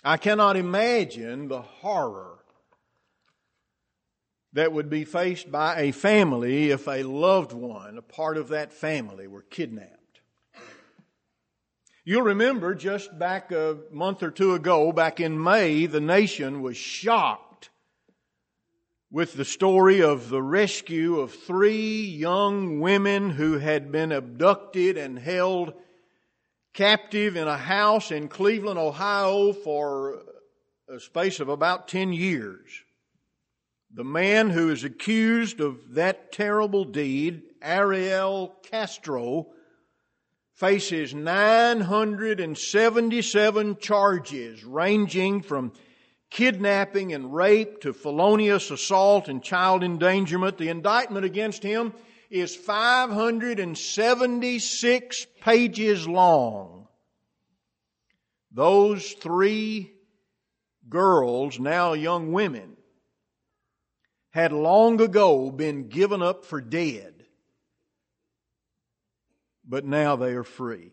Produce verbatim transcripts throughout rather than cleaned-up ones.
I cannot imagine the horror that would be faced by a family if a loved one, a part of that family, were kidnapped. You'll remember just back a month or two ago, back in May, the nation was shocked with the story of the rescue of three young women who had been abducted and held captive in a house in Cleveland, Ohio for a space of about ten years. The man who is accused of that terrible deed, Ariel Castro, faces nine hundred seventy-seven charges ranging from kidnapping and rape to felonious assault and child endangerment. The indictment against him is five hundred seventy-six pages long. Those three girls, now young women, had long ago been given up for dead, but now they are free.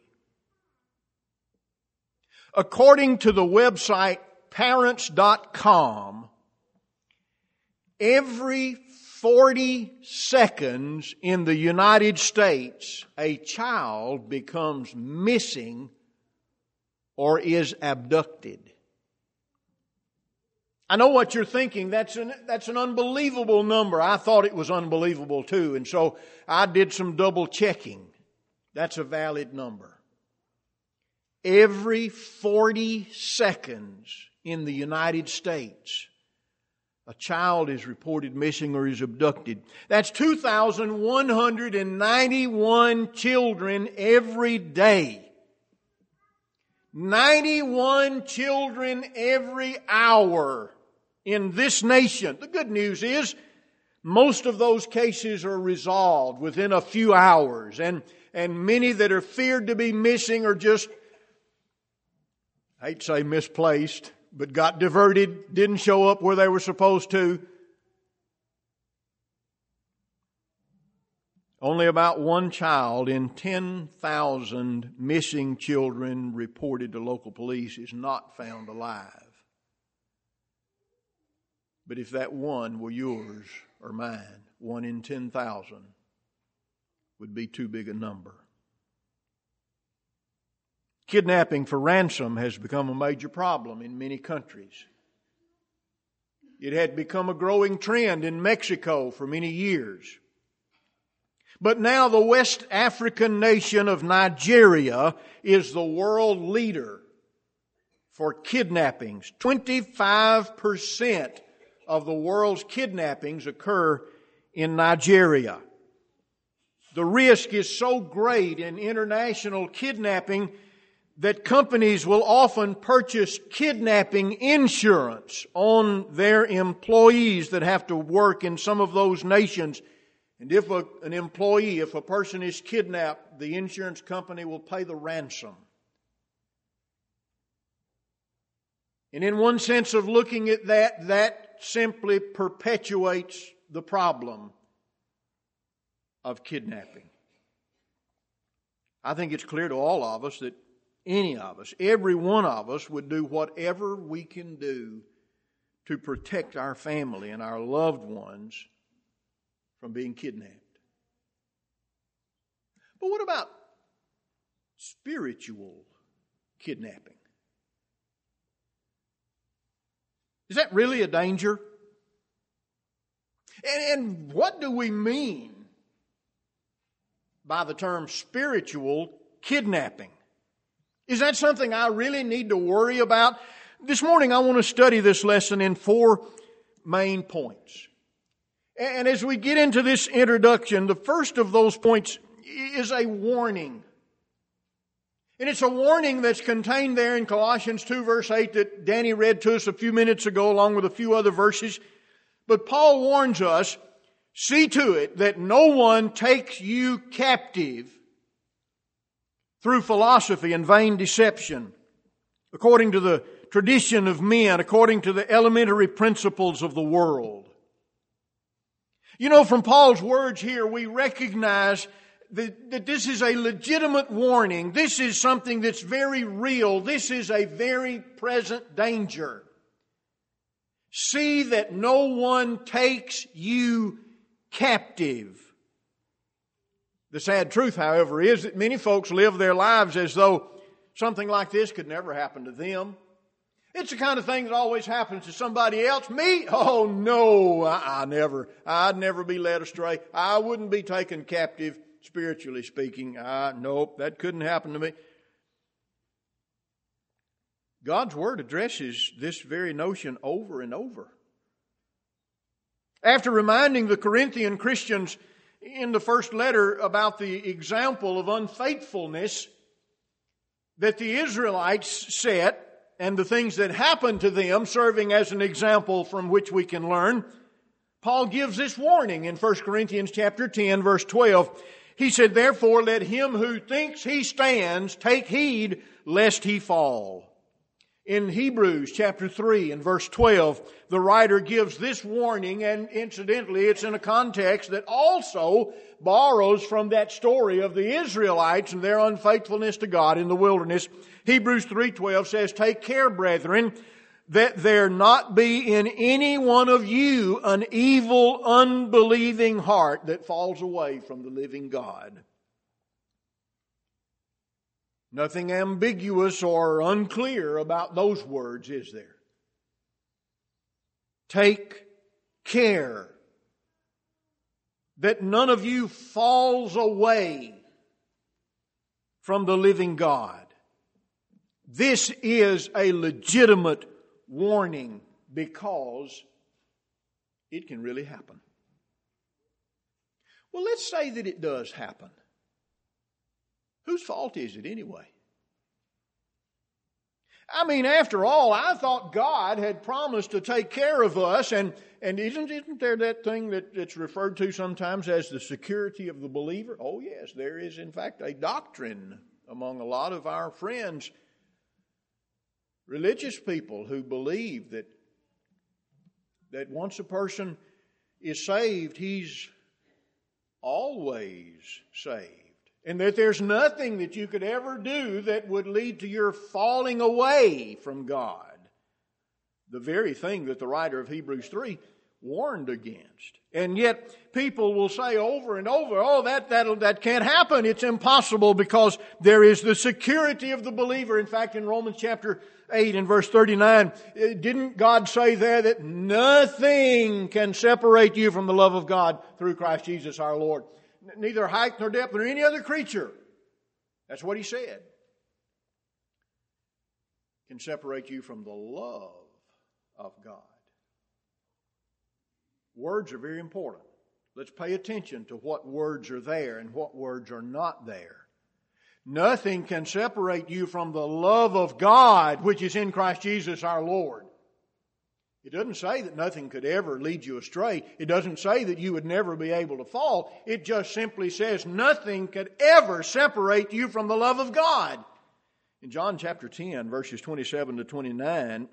According to the website parents dot com, every forty seconds in the United States, a child becomes missing or is abducted. I know what you're thinking. That's an, that's an unbelievable number. I thought it was unbelievable too, and so I did some double checking. That's a valid number. Every forty seconds in the United States, a child is reported missing or is abducted. That's two thousand one hundred ninety-one children every day. ninety-one children every hour in this nation. The good news is most of those cases are resolved within a few hours, and, and many that are feared to be missing are just, I hate to say misplaced, but got diverted, didn't show up where they were supposed to. Only about one child in ten thousand missing children reported to local police is not found alive. But if that one were yours or mine, one in ten thousand would be too big a number. Kidnapping for ransom has become a major problem in many countries. It had become a growing trend in Mexico for many years. But now the West African nation of Nigeria is the world leader for kidnappings. twenty-five percent of the world's kidnappings occur in Nigeria. The risk is so great in international kidnapping that companies will often purchase kidnapping insurance on their employees that have to work in some of those nations. And if a, an employee, if a person is kidnapped, the insurance company will pay the ransom. And in one sense of looking at that, that simply perpetuates the problem of kidnapping. I think it's clear to all of us that any of us, every one of us, would do whatever we can do to protect our family and our loved ones from being kidnapped. But what about spiritual kidnapping? Is that really a danger? And, and what do we mean by the term spiritual kidnapping? Is that something I really need to worry about? This morning I want to study this lesson in four main points. And as we get into this introduction, the first of those points is a warning. And it's a warning that's contained there in Colossians two verse eight that Danny read to us a few minutes ago along with a few other verses. But Paul warns us, see to it that no one takes you captive through philosophy and vain deception, according to the tradition of men, according to the elementary principles of the world. You know, from Paul's words here, we recognize that, that this is a legitimate warning. This is something that's very real. This is a very present danger. See that no one takes you captive. The sad truth, however, is that many folks live their lives as though something like this could never happen to them. It's the kind of thing that always happens to somebody else. Me? Oh no, I, I never. I'd never be led astray. I wouldn't be taken captive, spiritually speaking. I, nope, that couldn't happen to me. God's Word addresses this very notion over and over. After reminding the Corinthian Christians in the first letter about the example of unfaithfulness that the Israelites set and the things that happened to them, serving as an example from which we can learn, Paul gives this warning in First Corinthians chapter ten, verse twelve. He said, "Therefore let him who thinks he stands take heed lest he fall." In Hebrews chapter three and verse twelve, the writer gives this warning, and incidentally it's in a context that also borrows from that story of the Israelites and their unfaithfulness to God in the wilderness. Hebrews three twelve says, "Take care, brethren, that there not be in any one of you an evil, unbelieving heart that falls away from the living God." Nothing ambiguous or unclear about those words, is there? Take care that none of you falls away from the living God. This is a legitimate warning because it can really happen. Well, let's say that it does happen. Whose fault is it anyway? I mean, after all, I thought God had promised to take care of us, and, and isn't, isn't there that thing that, that's referred to sometimes as the security of the believer? Oh yes, there is in fact a doctrine among a lot of our friends, religious people, who believe that, that once a person is saved, he's always saved. And that there's nothing that you could ever do that would lead to your falling away from God. The very thing that the writer of Hebrews three warned against. And yet people will say over and over, oh, that, that, that can't happen. It's impossible because there is the security of the believer. In fact, in Romans chapter eight and verse thirty-nine, didn't God say there that nothing can separate you from the love of God through Christ Jesus our Lord? Neither height nor depth nor any other creature. That's what he said. Can separate you from the love of God. Words are very important. Let's pay attention to what words are there and what words are not there. Nothing can separate you from the love of God, which is in Christ Jesus our Lord. It doesn't say that nothing could ever lead you astray. It doesn't say that you would never be able to fall. It just simply says nothing could ever separate you from the love of God. In John chapter ten, verses twenty-seven to twenty-nine,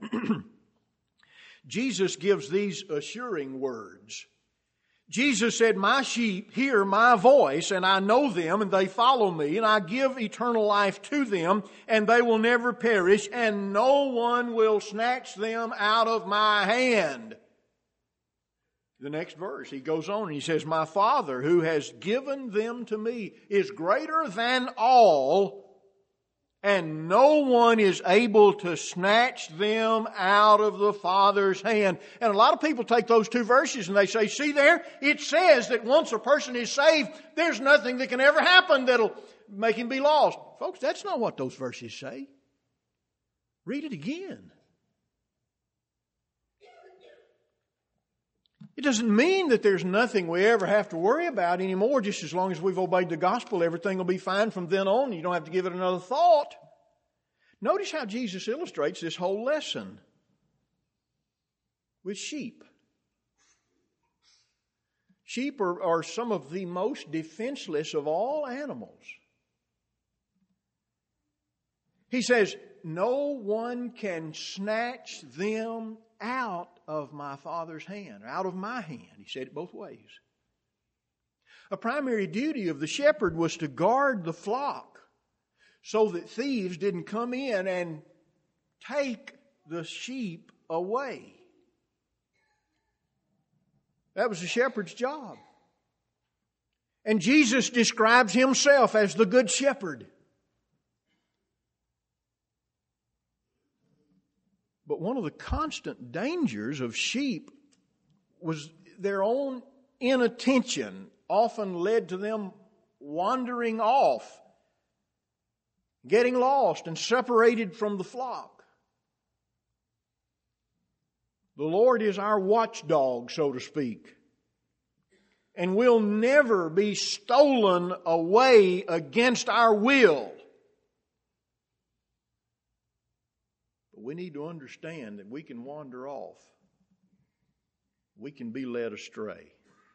Jesus gives these assuring words. Jesus said, "My sheep hear my voice, and I know them, and they follow me, and I give eternal life to them, and they will never perish, and no one will snatch them out of my hand." The next verse, he goes on and he says, "My Father, who has given them to me, is greater than all, and no one is able to snatch them out of the Father's hand." And a lot of people take those two verses and they say, see there, it says that once a person is saved, there's nothing that can ever happen that'll make him be lost. Folks, that's not what those verses say. Read it again. It doesn't mean that there's nothing we ever have to worry about anymore. Just as long as we've obeyed the gospel, everything will be fine from then on. You don't have to give it another thought. Notice how Jesus illustrates this whole lesson with sheep. Sheep are, are some of the most defenseless of all animals. He says, no one can snatch them out of my Father's hand, or out of my hand. He said it both ways. A primary duty of the shepherd was to guard the flock so that thieves didn't come in and take the sheep away. That was the shepherd's job. And Jesus describes himself as the good shepherd. But one of the constant dangers of sheep was their own inattention, often led to them wandering off, getting lost and separated from the flock. The Lord is our watchdog, so to speak, and will never be stolen away against our will. But we need to understand that we can wander off. We can be led astray.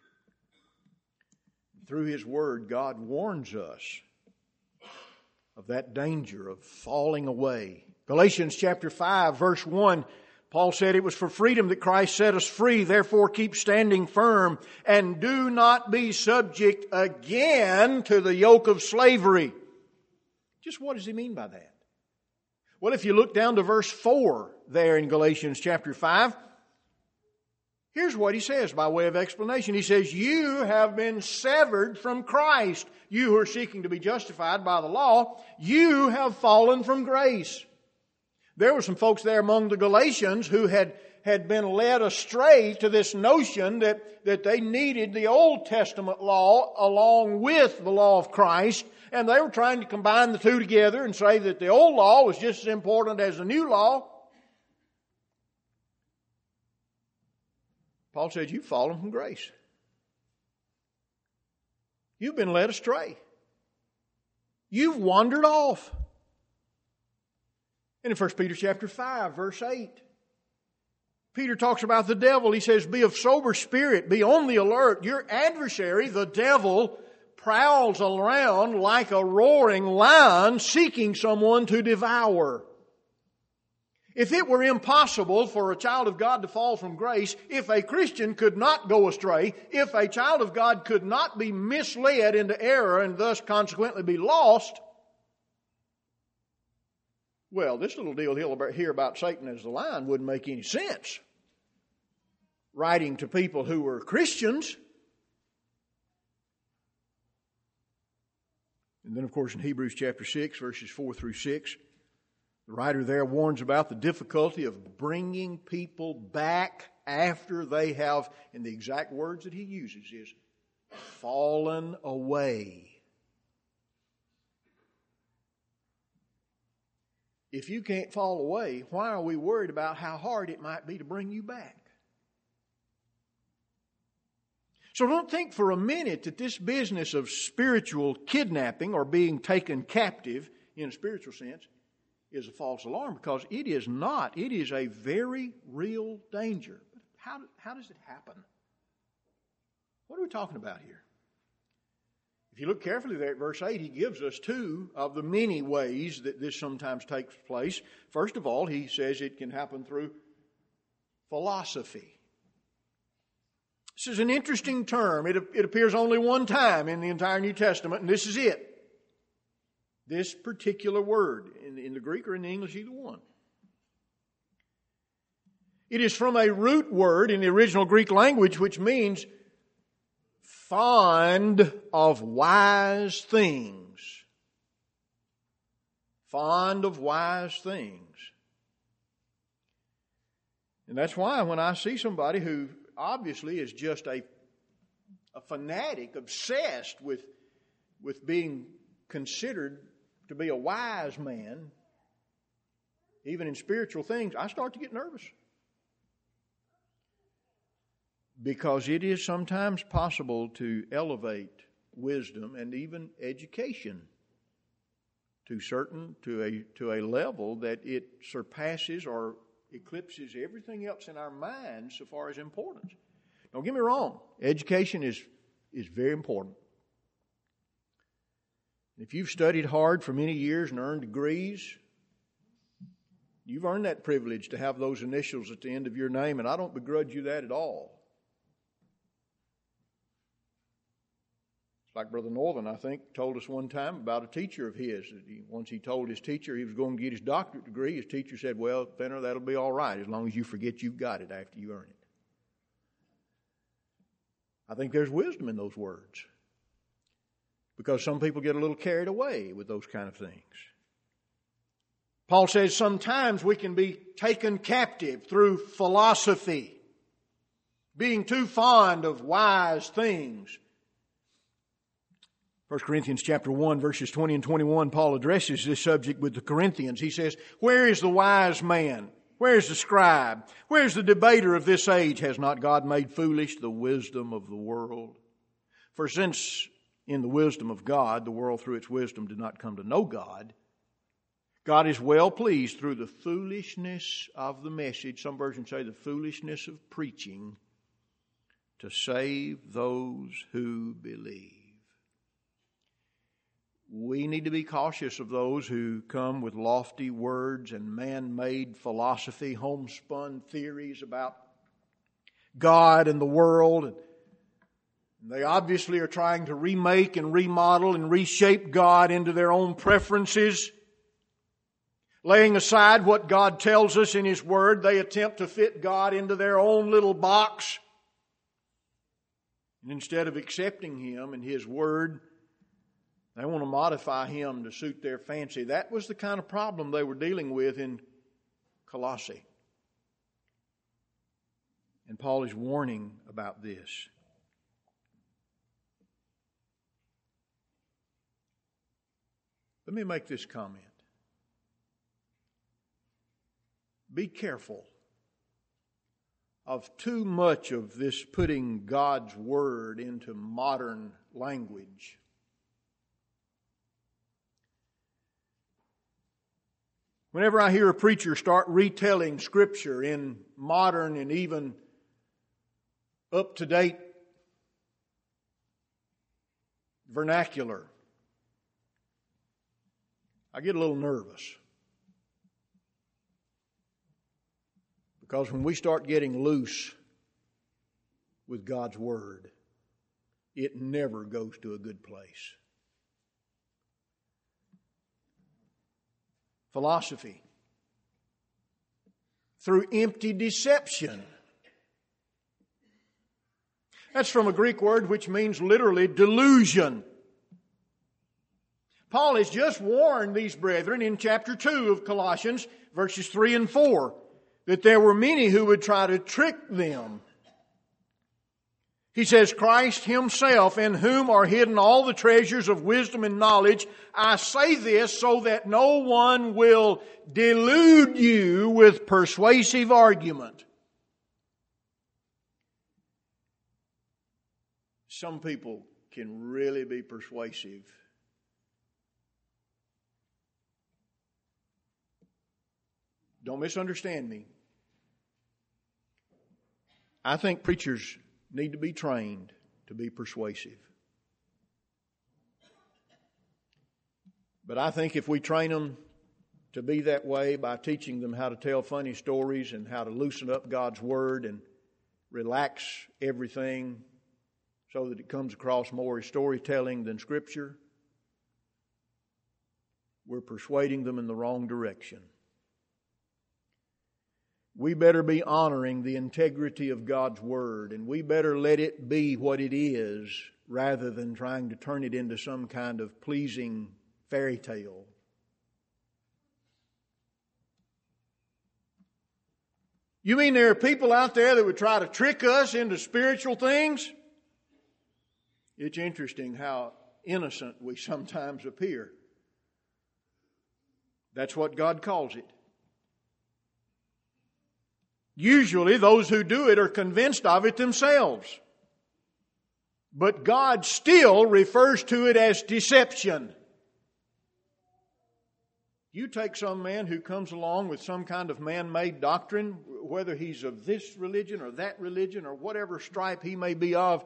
Through His Word, God warns us of that danger of falling away. Galatians chapter five, verse one, Paul said, "It was for freedom that Christ set us free. Therefore keep standing firm and do not be subject again to the yoke of slavery." Just what does he mean by that? Well, if you look down to verse four there in Galatians chapter five, here's what he says by way of explanation. He says, "You have been severed from Christ. You who are seeking to be justified by the law, you have fallen from grace." There were some folks there among the Galatians who had, had been led astray to this notion that, that they needed the Old Testament law along with the law of Christ. And they were trying to combine the two together and say that the old law was just as important as the new law. Paul said, you've fallen from grace. You've been led astray. You've wandered off. And in First Peter chapter five, verse eight, Peter talks about the devil. He says, "Be of sober spirit, be on the alert. Your adversary, the devil, prowls around like a roaring lion seeking someone to devour." If it were impossible for a child of God to fall from grace, if a Christian could not go astray, if a child of God could not be misled into error and thus consequently be lost, well, this little deal here about Satan as the lion wouldn't make any sense. Writing to people who were Christians. And then, of course, in Hebrews chapter six, verses four through six, the writer there warns about the difficulty of bringing people back after they have, and the exact words that he uses is, fallen away. If you can't fall away, why are we worried about how hard it might be to bring you back? So don't think for a minute that this business of spiritual kidnapping or being taken captive in a spiritual sense is a false alarm, because it is not. It is a very real danger. But how, how does it happen? What are we talking about here? If you look carefully there at verse eight, he gives us two of the many ways that this sometimes takes place. First of all, he says it can happen through philosophy. This is an interesting term. It, it appears only one time in the entire New Testament, and this is it. This particular word, in, in the Greek or in the English, either one. It is from a root word in the original Greek language, which means fond of wise things. Fond of wise things. And that's why when I see somebody who obviously is just a, a fanatic, obsessed with, with being considered to be a wise man, even in spiritual things, I start to get nervous. Because it is sometimes possible to elevate wisdom and even education to certain to a to a level that it surpasses or eclipses everything else in our minds so far as importance. Don't get me wrong, education is is very important. If you've studied hard for many years and earned degrees, you've earned that privilege to have those initials at the end of your name, and I don't begrudge you that at all. Like Brother Northern, I think, told us one time about a teacher of his. He, once he told his teacher he was going to get his doctorate degree, his teacher said, well, Fenner, that'll be all right as long as you forget you've got it after you earn it. I think there's wisdom in those words, because some people get a little carried away with those kind of things. Paul says sometimes we can be taken captive through philosophy, being too fond of wise things. First Corinthians chapter one, verses twenty and twenty-one, Paul addresses this subject with the Corinthians. He says, where is the wise man? Where is the scribe? Where is the debater of this age? Has not God made foolish the wisdom of the world? For since in the wisdom of God, the world through its wisdom did not come to know God, God is well pleased through the foolishness of the message, some versions say the foolishness of preaching, to save those who believe. We need to be cautious of those who come with lofty words and man-made philosophy, homespun theories about God and the world. And they obviously are trying to remake and remodel and reshape God into their own preferences. Laying aside what God tells us in His Word, they attempt to fit God into their own little box. And instead of accepting Him and His Word, they want to modify Him to suit their fancy. That was the kind of problem they were dealing with in Colossae. And Paul is warning about this. Let me make this comment. Be careful of too much of this putting God's Word into modern language. Whenever I hear a preacher start retelling Scripture in modern and even up-to-date vernacular, I get a little nervous. Because when we start getting loose with God's Word, it never goes to a good place. Philosophy. Through empty deception. That's from a Greek word which means literally delusion. Paul has just warned these brethren in chapter two of Colossians, verses three and four, that there were many who would try to trick them. He says, Christ Himself, in whom are hidden all the treasures of wisdom and knowledge. I say this so that no one will delude you with persuasive argument. Some people can really be persuasive. Don't misunderstand me. I think preachers need to be trained to be persuasive. But I think if we train them to be that way by teaching them how to tell funny stories and how to loosen up God's Word and relax everything so that it comes across more as storytelling than Scripture, we're persuading them in the wrong direction. We better be honoring the integrity of God's Word, and we better let it be what it is rather than trying to turn it into some kind of pleasing fairy tale. You mean there are people out there that would try to trick us into spiritual things? It's interesting how innocent we sometimes appear. That's what God calls it. Usually those who do it are convinced of it themselves. But God still refers to it as deception. You take some man who comes along with some kind of man-made doctrine, whether he's of this religion or that religion or whatever stripe he may be of,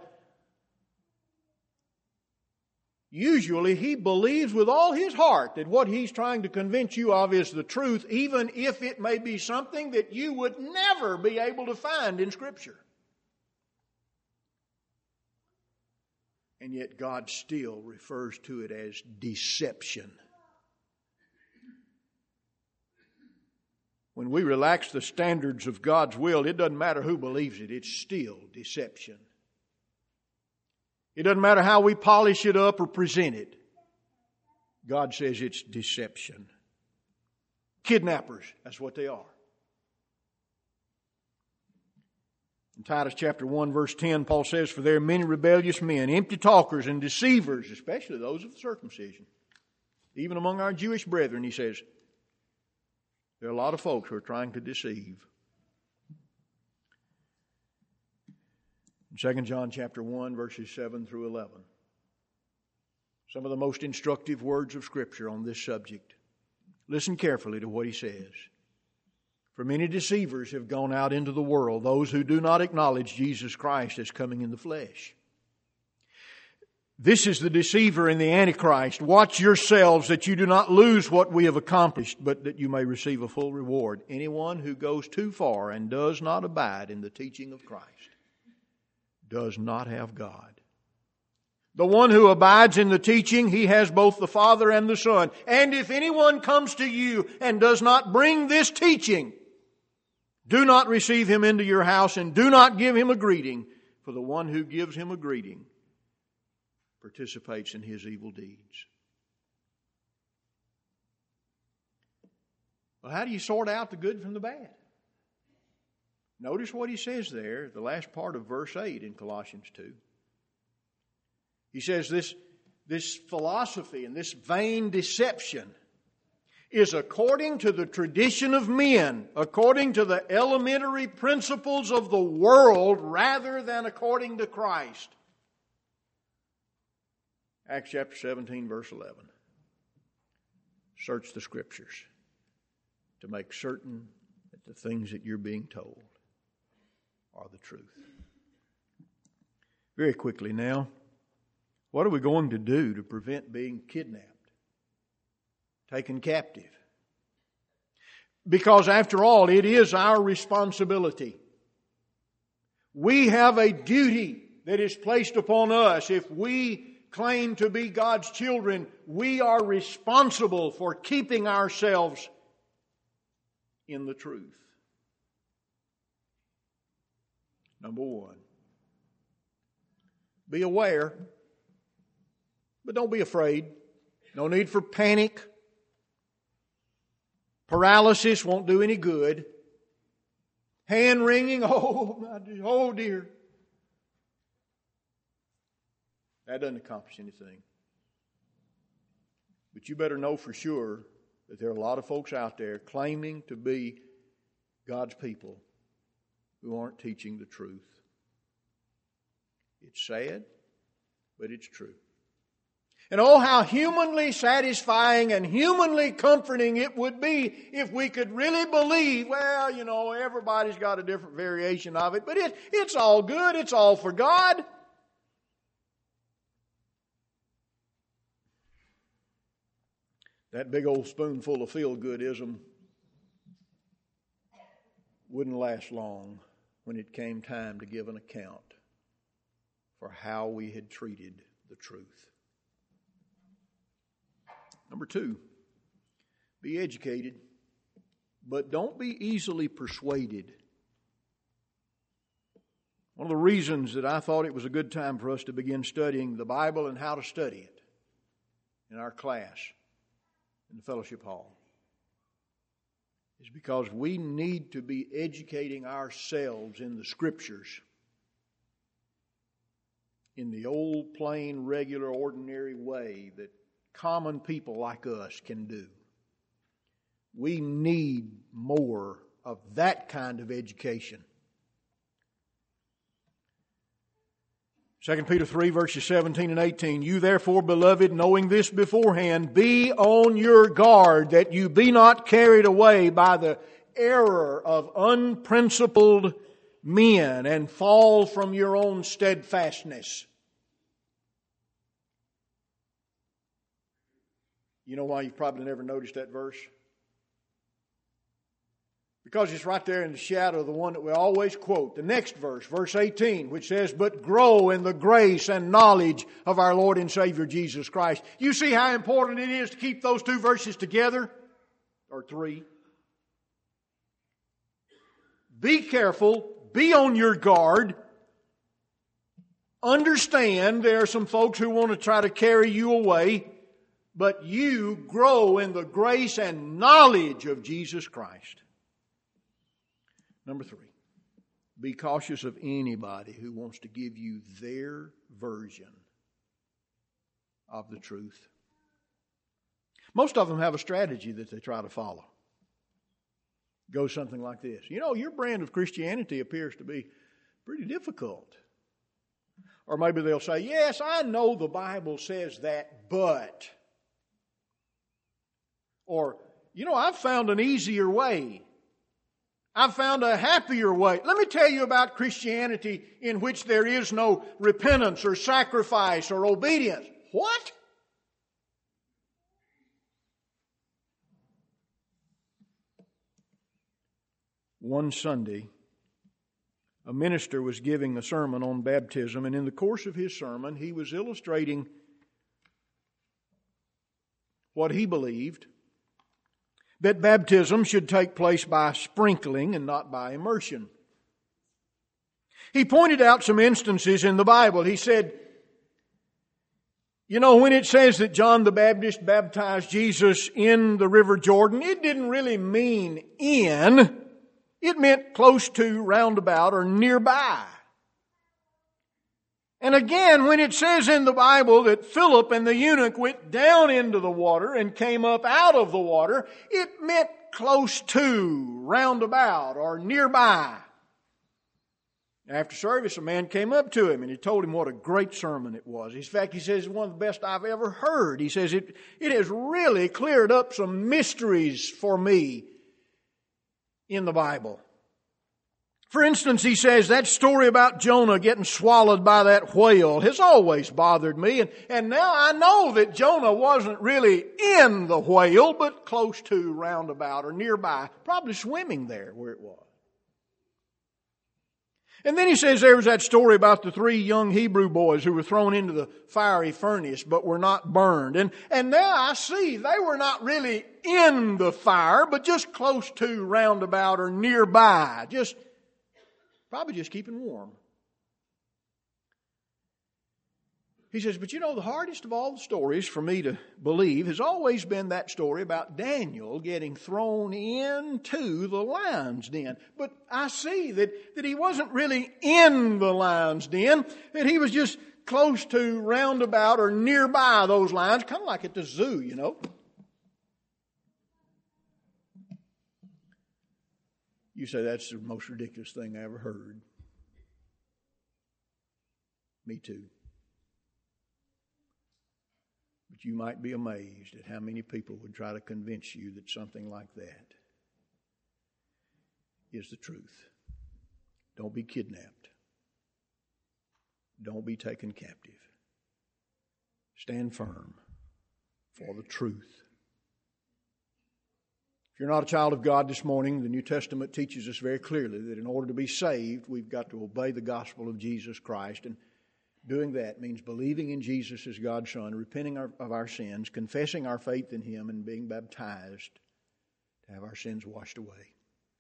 usually he believes with all his heart that what he's trying to convince you of is the truth, even if it may be something that you would never be able to find in Scripture. And yet God still refers to it as deception. When we relax the standards of God's will, it doesn't matter who believes it, it's still deception. It doesn't matter how we polish it up or present it. God says it's deception. Kidnappers, that's what they are. In Titus chapter one, verse ten, Paul says, "For there are many rebellious men, empty talkers and deceivers, especially those of the circumcision. Even among our Jewish brethren," he says, there are a lot of folks who are trying to deceive. In Second John chapter one, verses seven through eleven, some of the most instructive words of Scripture on this subject. Listen carefully to what he says. "For many deceivers have gone out into the world, those who do not acknowledge Jesus Christ as coming in the flesh. This is the deceiver and the Antichrist. Watch yourselves that you do not lose what we have accomplished, but that you may receive a full reward. Anyone who goes too far and does not abide in the teaching of Christ does not have God. The one who abides in the teaching, he has both the Father and the Son. And if anyone comes to you and does not bring this teaching, do not receive him into your house and do not give him a greeting, for the one who gives him a greeting participates in his evil deeds." Well, how do you sort out the good from the bad? Notice what he says there, the last part of verse eight in Colossians two. He says this, this philosophy and this vain deception is according to the tradition of men, according to the elementary principles of the world, rather than according to Christ. Acts chapter seventeen, verse eleven. Search the Scriptures to make certain that the things that you're being told are the truth. Very quickly now, what are we going to do to prevent being kidnapped, taken captive? Because after all, it is our responsibility. We have a duty that is placed upon us. If we claim to be God's children, we are responsible for keeping ourselves in the truth. Number one, be aware, but don't be afraid. No need for panic. Paralysis won't do any good. Hand wringing, oh, my dear, oh dear. That doesn't accomplish anything. But you better know for sure that there are a lot of folks out there claiming to be God's people who aren't teaching the truth. It's sad, but it's true. And oh, how humanly satisfying and humanly comforting it would be if we could really believe, well, you know, everybody's got a different variation of it, but it, it's all good, it's all for God. That big old spoonful of feel-goodism wouldn't last long when it came time to give an account for how we had treated the truth. Number two, be educated, but don't be easily persuaded. One of the reasons that I thought it was a good time for us to begin studying the Bible and how to study it in our class in the fellowship hall is because we need to be educating ourselves in the Scriptures in the old, plain, regular, ordinary way that common people like us can do. We need more of that kind of education. Second Peter three, verses seventeen and eighteen. You therefore, beloved, knowing this beforehand, be on your guard that you be not carried away by the error of unprincipled men and fall from your own steadfastness. You know why you've probably never noticed that verse? Because it's right there in the shadow of the one that we always quote. The next verse, verse eighteen, which says, "But grow in the grace and knowledge of our Lord and Savior Jesus Christ." You see how important it is to keep those two verses together? Or three. Be careful. Be on your guard. Understand there are some folks who want to try to carry you away. But you grow in the grace and knowledge of Jesus Christ. Number three, be cautious of anybody who wants to give you their version of the truth. Most of them have a strategy that they try to follow. It goes something like this. You know, your brand of Christianity appears to be pretty difficult. Or maybe they'll say, yes, I know the Bible says that, but. Or, you know, I've found an easier way. I've found a happier way. Let me tell you about Christianity in which there is no repentance or sacrifice or obedience. What? One Sunday, a minister was giving a sermon on baptism, and in the course of his sermon, he was illustrating what he believed, that baptism should take place by sprinkling and not by immersion. He pointed out some instances in the Bible. He said, you know, when it says that John the Baptist baptized Jesus in the River Jordan, it didn't really mean in. It meant close to, roundabout, or nearby. And again, when it says in the Bible that Philip and the eunuch went down into the water and came up out of the water, it meant close to, roundabout, or nearby. After service, a man came up to him and he told him what a great sermon it was. In fact, he says it's one of the best I've ever heard. He says it, it has really cleared up some mysteries for me in the Bible. For instance, he says that story about Jonah getting swallowed by that whale has always bothered me. And, and now I know that Jonah wasn't really in the whale, but close to, roundabout, or nearby. Probably swimming there where it was. And then he says there was that story about the three young Hebrew boys who were thrown into the fiery furnace but were not burned. And, and now I see they were not really in the fire, but just close to, roundabout, or nearby. Just Probably just keeping warm. He says, but you know, the hardest of all the stories for me to believe has always been that story about Daniel getting thrown into the lion's den. But I see that, that he wasn't really in the lion's den, that he was just close to, roundabout, or nearby those lions, kind of like at the zoo, you know. You say, that's the most ridiculous thing I ever heard. Me too. But you might be amazed at how many people would try to convince you that something like that is the truth. Don't be kidnapped. Don't be taken captive. Stand firm for the truth. If you're not a child of God this morning, the New Testament teaches us very clearly that in order to be saved, we've got to obey the gospel of Jesus Christ. And doing that means believing in Jesus as God's Son, repenting our, of our sins, confessing our faith in Him, and being baptized to have our sins washed away.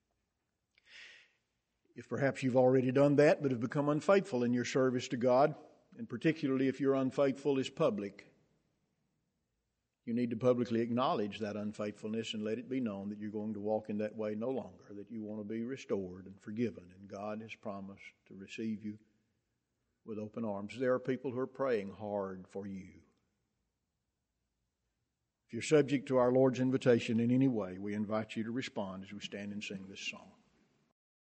If perhaps you've already done that but have become unfaithful in your service to God, and particularly if you're unfaithful is public, you need to publicly acknowledge that unfaithfulness and let it be known that you're going to walk in that way no longer, that you want to be restored and forgiven, and God has promised to receive you with open arms. There are people who are praying hard for you. If you're subject to our Lord's invitation in any way, we invite you to respond as we stand and sing this song.